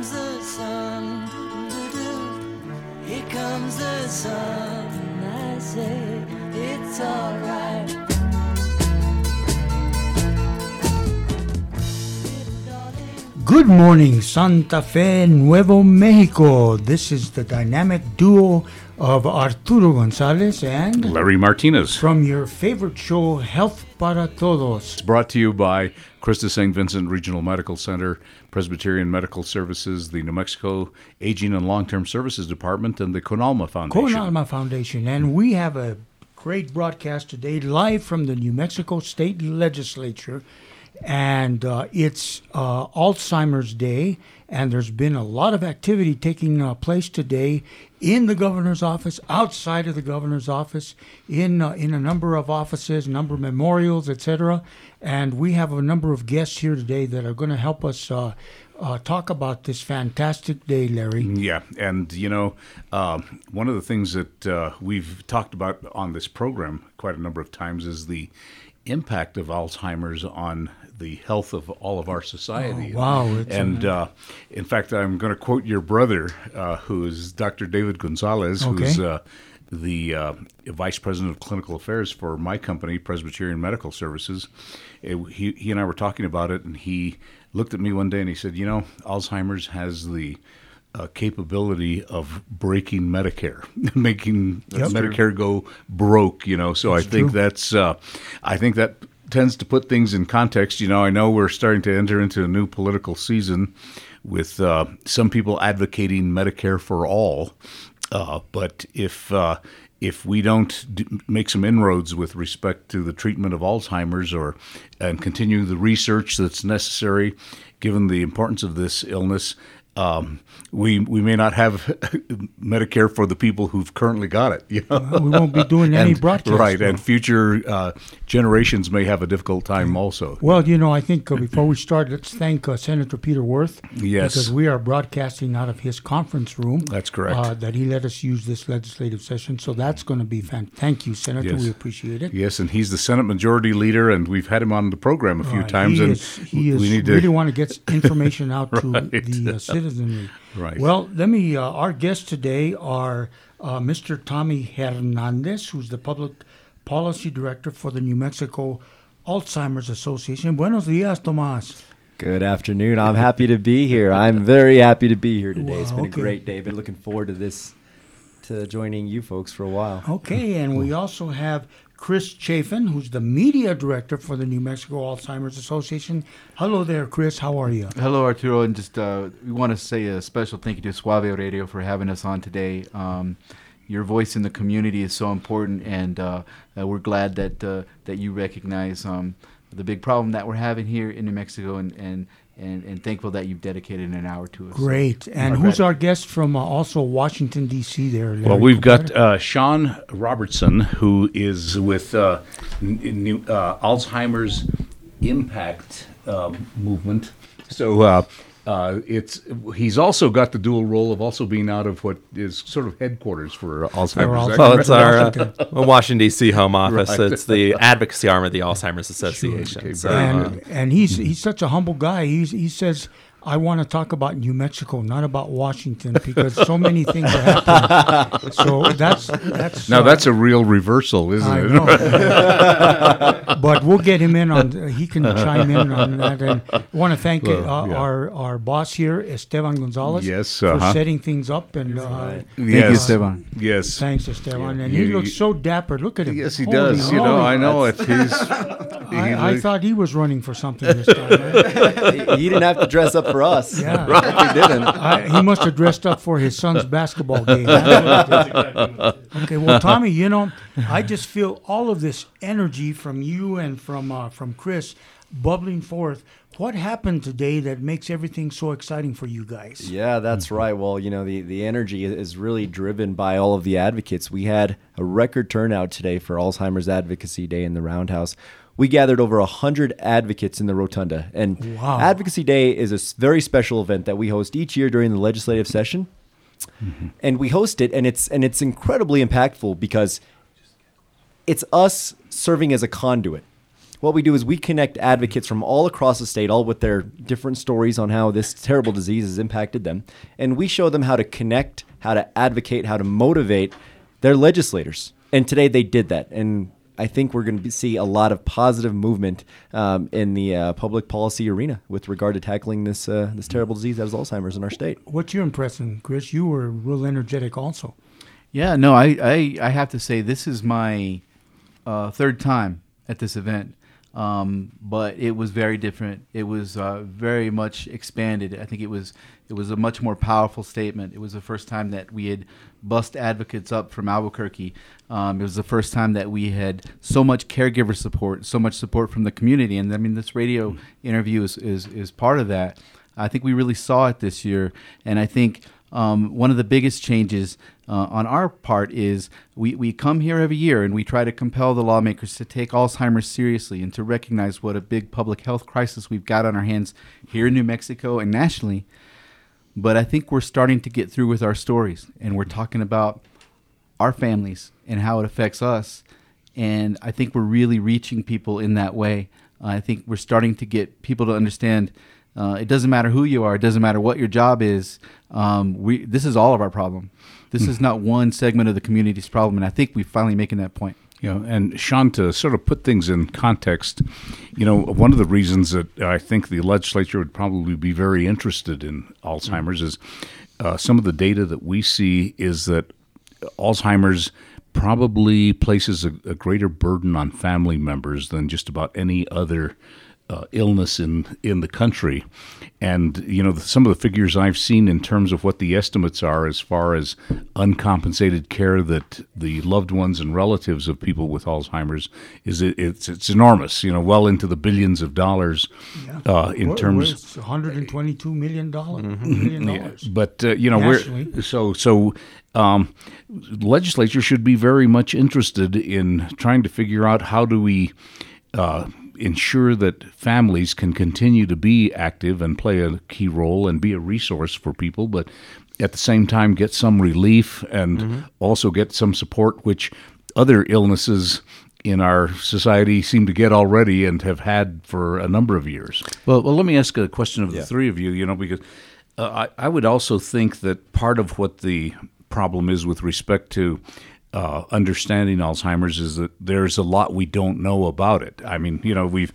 comes the sun, doo-doo. Here comes the sun, I say it's alright. Good morning, Santa Fe, Nuevo Mexico. This is the dynamic duo of Arturo Gonzalez and Larry Martinez. From your favorite show, Health para Todos. It's brought to you by Christa St. Vincent Regional Medical Center, Presbyterian Medical Services, the New Mexico Aging and Long-Term Services Department, and the Conalma Foundation. Conalma Foundation. And we have a great broadcast today live from the New Mexico State Legislature. And it's Alzheimer's Day, and there's been a lot of activity taking place today in the governor's office, outside of the governor's office, in a number of offices, number of memorials, etc. And we have a number of guests here today that are going to help us talk about this fantastic day, Larry. Yeah, and one of the things that we've talked about on this program quite a number of times is the impact of Alzheimer's on the health of all of our society. Oh, wow. And in fact, I'm going to quote your brother, who is Dr. David Gonzalez, okay, who's the Vice President of Clinical Affairs for my company, Presbyterian Medical Services. He and I were talking about it, and he looked at me one day and he said, Alzheimer's has the capability of breaking Medicare, making Medicare go broke, So That's I think true. I think that tends to put things in context. I know we're starting to enter into a new political season with some people advocating Medicare for all. But if we don't make some inroads with respect to the treatment of Alzheimer's and continue the research that's necessary, given the importance of this illness, we may not have Medicare for the people who've currently got it. We won't be doing any broadcasts. Right, and future generations may have a difficult time also. Well, I think before we start, let's thank Senator Peter Wirth. Yes. Because we are broadcasting out of his conference room. That's correct. That he let us use this legislative session. So that's going to be fantastic. Thank you, Senator. Yes. We appreciate it. Yes, and he's the Senate Majority Leader, and we've had him on the program a few times. He we need really to want to get information out to Right. the citizenry. Right. Well, our guests today are Mr. Tommy Hernandez, who's the Public Policy Director for the New Mexico Alzheimer's Association. Buenos dias, Tomás. Good afternoon. I'm happy to be here. I'm very happy to be here today. It's been okay. a great day. Been looking forward to joining you folks for a while. Okay, and we also have Chris Chafin, who's the Media Director for the New Mexico Alzheimer's Association. Hello there, Chris. How are you? Hello, Arturo. And just we want to say a special thank you to Suave Radio for having us on today. Your voice in the community is so important, and we're glad that you recognize the big problem that we're having here in New Mexico, and thankful that you've dedicated an hour to us. Great. And who's our guest from also Washington, D.C. there, Larry? Well, we've got Sean Robertson, who is with Alzheimer's Impact Movement. So he's also got the dual role of also being out of what is sort of headquarters for Alzheimer's. Well, it's our Washington, D.C. home office. Right. It's the advocacy arm of the Alzheimer's Association. Sure. Okay, so, and he's such a humble guy. He says, I want to talk about New Mexico, not about Washington, because so many things are happening. So that's now that's a real reversal, isn't it? But we'll get him in on. He can chime in on that. And I want to thank our boss here, Esteban Gonzalez, yes, for setting things up. And thank you, Esteban. Yes, thanks, Esteban. And he looks so dapper. Look at him. Yes, he does. I know it. I thought he was running for something this time. Right? He didn't have to dress up for us. Yeah. Right. He didn't. He must have dressed up for his son's basketball game. Okay, well, Tommy, I just feel all of this energy from you and from Chris bubbling forth. What happened today that makes everything so exciting for you guys? Yeah, that's right. Well, the energy is really driven by all of the advocates. We had a record turnout today for Alzheimer's Advocacy Day in the Roundhouse. We gathered over 100 advocates in the Rotunda. And wow. Advocacy Day is a very special event that we host each year during the legislative session. Mm-hmm. And we host it, and it's incredibly impactful because it's us serving as a conduit. what we do is we connect advocates from all across the state, all with their different stories on how this terrible disease has impacted them. And we show them how to connect, how to advocate, how to motivate their legislators. And today they did that. And I think we're going to see a lot of positive movement in the public policy arena with regard to tackling this terrible disease that is Alzheimer's in our state. What's your impression, Chris? You were real energetic also. Yeah, no, I have to say this is my third time at this event, but it was very different. It was very much expanded. I think it was a much more powerful statement. It was the first time that we had bussed advocates up from Albuquerque. It was the first time that we had so much caregiver support, so much support from the community. And I mean, this radio interview is part of that. I think we really saw it this year. And I think one of the biggest changes on our part is we come here every year and we try to compel the lawmakers to take Alzheimer's seriously and to recognize what a big public health crisis we've got on our hands here in New Mexico and nationally. But I think we're starting to get through with our stories, and we're talking about our families and how it affects us. And I think we're really reaching people in that way. I think we're starting to get people to understand it doesn't matter who you are. It doesn't matter what your job is. This is all of our problem. This is not one segment of the community's problem. And I think we're finally making that point. And Sean, to sort of put things in context, one of the reasons that I think the legislature would probably be very interested in Alzheimer's is some of the data that we see is that Alzheimer's probably places a greater burden on family members than just about any other illness in the country. And, some of the figures I've seen in terms of what the estimates are as far as uncompensated care that the loved ones and relatives of people with Alzheimer's it's enormous, well into the billions of dollars in terms. It's $122 million. But, legislature should be very much interested in trying to figure out how do we ensure that families can continue to be active and play a key role and be a resource for people, but at the same time get some relief and also get some support, which other illnesses in our society seem to get already and have had for a number of years. Well, let me ask a question of the three of you, because I would also think that part of what the problem is with respect to understanding Alzheimer's is that there's a lot we don't know about it. I mean,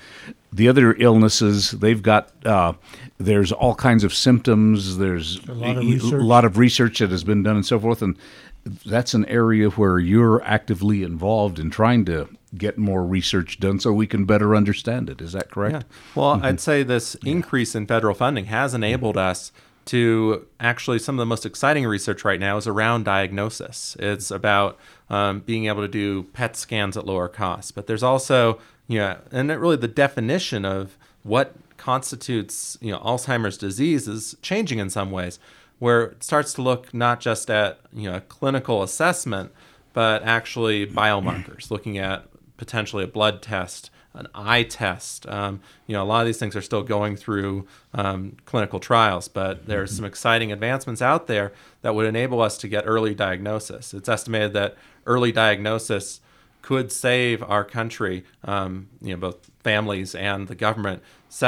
the other illnesses, they've got, there's all kinds of symptoms, there's a lot of research that has been done and so forth, and that's an area where you're actively involved in trying to get more research done so we can better understand it. Is that correct? Yeah. Well, I'd say this increase in federal funding has enabled us to actually, some of the most exciting research right now is around diagnosis. It's about being able to do PET scans at lower cost. But there's also, and really the definition of what constitutes, Alzheimer's disease is changing in some ways, where it starts to look not just at, clinical assessment, but actually biomarkers, looking at potentially a blood test, an eye test. A lot of these things are still going through clinical trials, but there's some exciting advancements out there that would enable us to get early diagnosis. It's estimated that early diagnosis could save our country, both families and the government,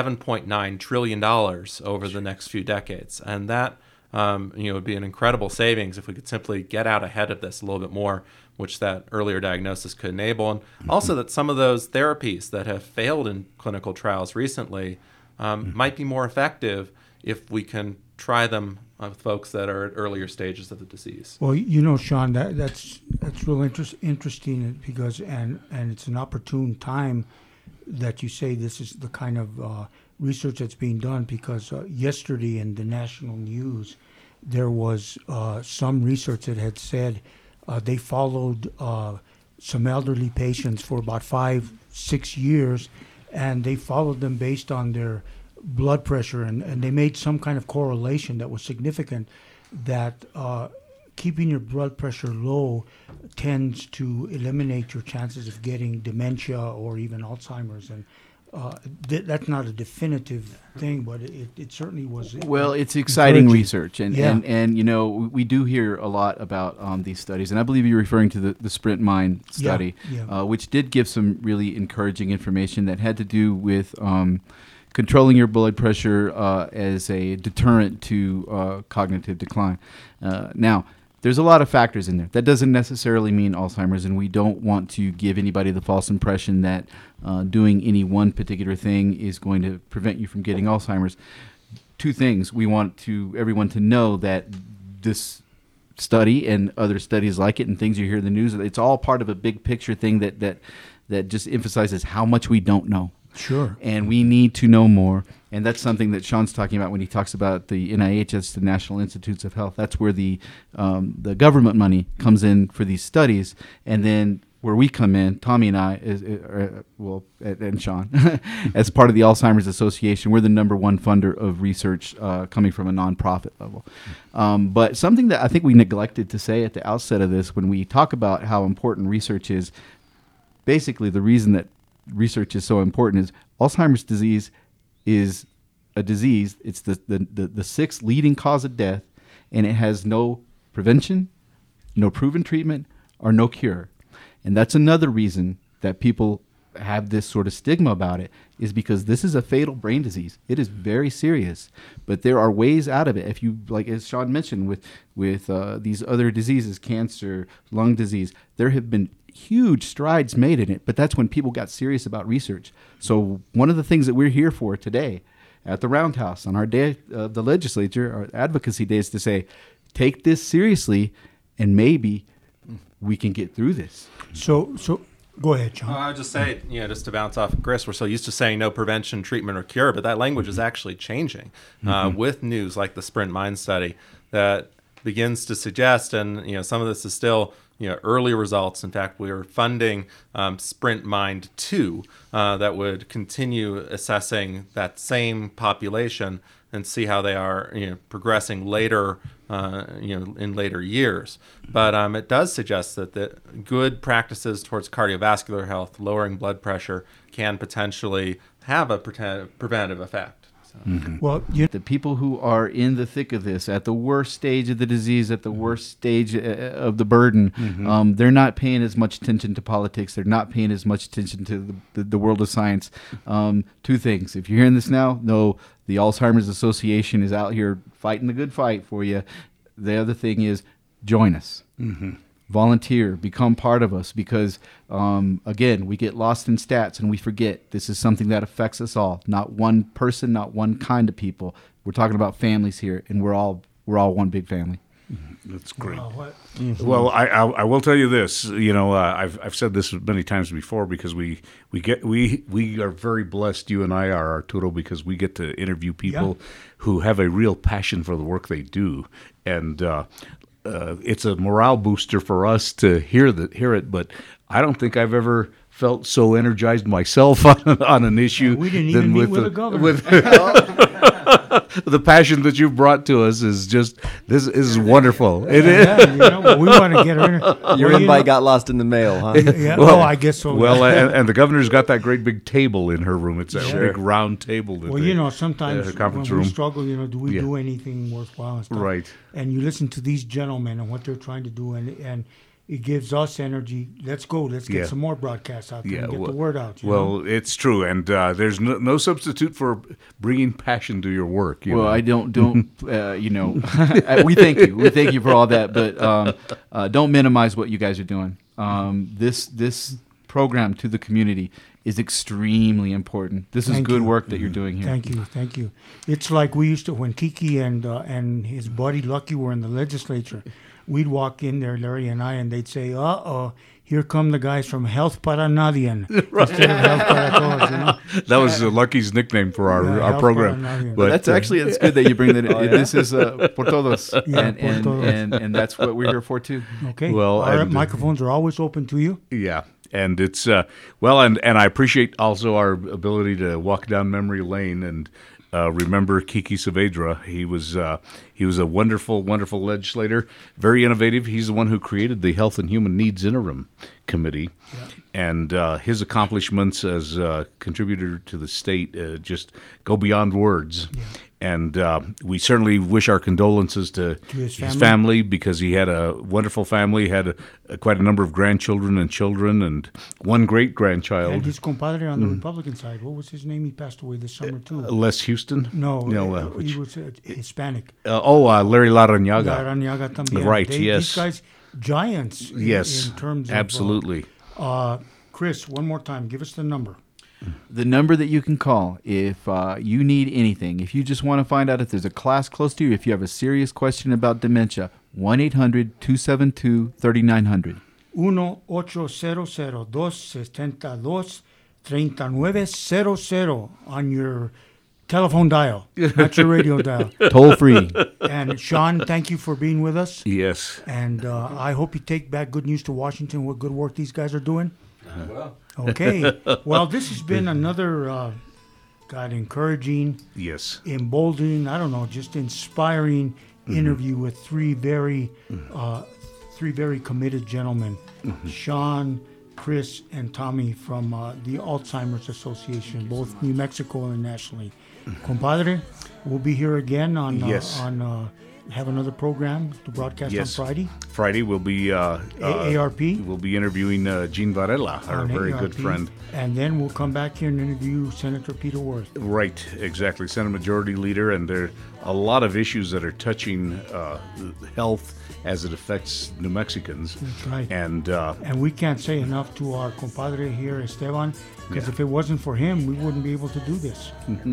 $7.9 trillion over the next few decades. And that, would be an incredible savings if we could simply get out ahead of this a little bit more, which that earlier diagnosis could enable. And also that some of those therapies that have failed in clinical trials recently might be more effective if we can try them with folks that are at earlier stages of the disease. Well, Sean, that's real interesting because and it's an opportune time that you say this is the kind of research that's being done, because yesterday in the national news there was some research that had said they followed some elderly patients for about 5-6 years, and they followed them based on their blood pressure, and they made some kind of correlation that was significant, that keeping your blood pressure low tends to eliminate your chances of getting dementia or even Alzheimer's. And that's not a definitive thing, but it certainly was. Well, it's exciting encouraging. research, and, Yeah. and you know, we do hear a lot about these studies, and I believe you're referring to the Sprint Mind study, yeah. which did give some really encouraging information that had to do with controlling your blood pressure as a deterrent to cognitive decline. Now, there's a lot of factors in there. That doesn't necessarily mean Alzheimer's, and we don't want to give anybody the false impression that doing any one particular thing is going to prevent you from getting Alzheimer's. Two things. We want everyone to know that this study and other studies like it and things you hear in the news, it's all part of a big picture thing that just emphasizes how much we don't know. Sure. And we need to know more. And that's something that Sean's talking about when he talks about the NIH, that's the National Institutes of Health. That's where the government money comes in for these studies. And then where we come in, Tommy and I, and Sean, as part of the Alzheimer's Association, we're the #1 funder of research coming from a nonprofit level. But something that I think we neglected to say at the outset of this, when we talk about how important research is, basically the reason that research is so important is Alzheimer's disease is a disease. It's the sixth leading cause of death, and it has no prevention, no proven treatment, or no cure. And that's another reason that people have this sort of stigma about it, is because this is a fatal brain disease. It is very serious, but there are ways out of it. If you, like as Sean mentioned, with these other diseases, cancer, lung disease, there have been huge strides made in it, but that's when people got serious about research. So one of the things that we're here for today at the Roundhouse on our day of the legislature, our advocacy day, is to say, take this seriously, and maybe we can get through this. So go ahead, John. I would just say, just to bounce off of Chris, we're so used to saying no prevention, treatment, or cure, but that language is actually changing with news like the Sprint Mind study that begins to suggest, and some of this is still early results. In fact, we are funding Sprint Mind 2 that would continue assessing that same population and see how they are progressing later in later years. But it does suggest that the good practices towards cardiovascular health, lowering blood pressure, can potentially have a preventative effect. Well, The people who are in the thick of this, at the worst stage of the disease, at the worst stage of the burden, they're not paying as much attention to politics. They're not paying as much attention to the world of science. Two things. If you're hearing this now, know the Alzheimer's Association is out here fighting the good fight for you. The other thing is join us. Volunteer, become part of us, because again, we get lost in stats and we forget this is something that affects us all. Not one person, not one kind of people. We're talking about families here, and we're all one big family. That's great. what? Well, I will tell you this. I've said this many times before, because we are very blessed. You and I are, Arturo, because we get to interview people who have a real passion for the work they do, and it's a morale booster for us to hear it. But I don't think I've ever felt so energized myself on an issue. We didn't even meet with the governor. The passion that you've brought to us is just, this is wonderful. It is. We want to get her in. Your invite got lost in the mail, huh? Yeah, I guess so. Well, and the governor's got that great big table in her room. It's a big round table. That Sometimes the conference when we room. struggle, do we do anything worthwhile and stuff? Right. And you listen to these gentlemen and what they're trying to do, and it gives us energy. Let's go. Let's get some more broadcasts out there and get the word out. It's true, and there's no substitute for bringing passion to your work. I don't. We thank you. We thank you for all that, but don't minimize what you guys are doing. This program to the community is extremely important. This is good work that you're doing here. Thank you. It's like we used to, when Kiki and his buddy Lucky were in the legislature. We'd walk in there, Larry and I, and they'd say, here come the guys from Health Para Nadie, instead of Health Para Todos, That was Lucky's nickname for our Health program. Para Nadie. But It's good that you bring that in. This is Por Todos, Yeah, Por Todos. and that's what we're here for too. Okay. Well, our and, microphones are always open to you. Yeah, and it's and I appreciate also our ability to walk down memory lane and remember Kiki Saavedra. He was a wonderful, wonderful legislator, very innovative. He's the one who created the Health and Human Needs Interim Committee. Yeah. And his accomplishments as a contributor to the state just go beyond words. Yeah. And we certainly wish our condolences to his family, because he had a wonderful family, had quite a number of grandchildren and children, and one great-grandchild. And his compadre on the Republican side, what was his name? He passed away this summer, too. Les Houston? No, he was Hispanic. Larry Larrañaga. Larrañaga también. Right, yes. These guys, giants in terms of... Absolutely. Chris, one more time, give us the number. The number that you can call if you need anything, if you just want to find out if there's a class close to you, if you have a serious question about dementia, 1-800-272-3900. 1-800-272-3900 on your telephone dial, not your radio dial. Toll free. And Sean, thank you for being with us. Yes. And I hope you take back good news to Washington, what good work these guys are doing. Okay. Well, this has been another, encouraging, yes, emboldening, I don't know, just inspiring interview with three very committed gentlemen, Sean, Chris, and Tommy from the Alzheimer's Association, both New Mexico and nationally. Compadre, we'll be here again on have another program to broadcast on Friday. Friday we'll be AARP. We'll be interviewing Gene Varela, our very good friend. And then we'll come back here and interview Senator Peter Worth. Right, exactly. Senate Majority Leader, and there are a lot of issues that are touching health as it affects New Mexicans. That's right. And we can't say enough to our compadre here, Esteban, because if it wasn't for him, we wouldn't be able to do this.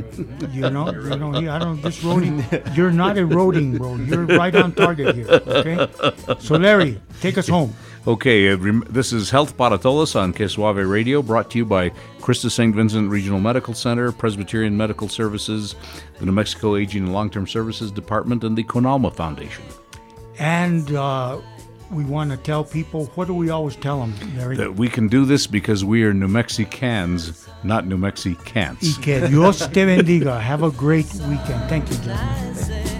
This roading, you're not eroding, bro. You're right on target here, okay? So, Larry, take us home. Okay, this is Health para Todos on Que Suave Radio, brought to you by Christus St. Vincent Regional Medical Center, Presbyterian Medical Services, the New Mexico Aging and Long-Term Services Department, and the Conalma Foundation. And we want to tell people, what do we always tell them, Larry? That we can do this because we are New Mexicans, not New Mexicans. Y que Dios te bendiga. Have a great weekend. Thank you, gentlemen.